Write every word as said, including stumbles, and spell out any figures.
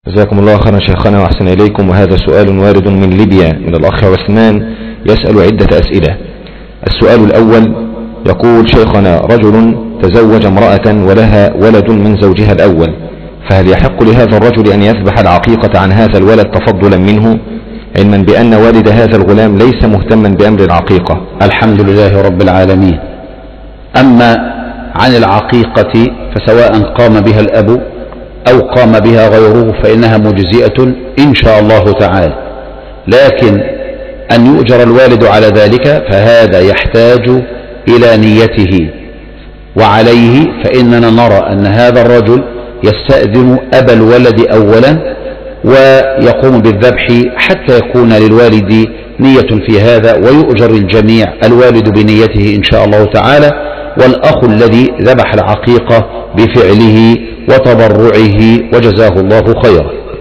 جزاكم الله خيرا شيخنا وأحسن إليكم. وهذا سؤال وارد من ليبيا من الأخ عثمان يسأل عدة أسئلة. السؤال الأول يقول: شيخنا، رجل تزوج امرأة ولها ولد من زوجها الأول، فهل يحق لهذا الرجل أن يذبح العقيقة عن هذا الولد تفضلا منه، علما بأن والد هذا الغلام ليس مهتما بأمر العقيقة؟ الحمد لله رب العالمين. أما عن العقيقة فسواء قام بها الأب أو قام بها غيره فإنها مجزئة إن شاء الله تعالى، لكن أن يؤجر الوالد على ذلك فهذا يحتاج إلى نيته، وعليه فإننا نرى أن هذا الرجل يستأذن أبا الولد أولا ويقوم بالذبح حتى يكون للوالد نية في هذا، ويؤجر الجميع، الوالد بنيته إن شاء الله تعالى، والأخ الذي ذبح العقيقة بفعله وتبرعه، وجزاه الله خيرا.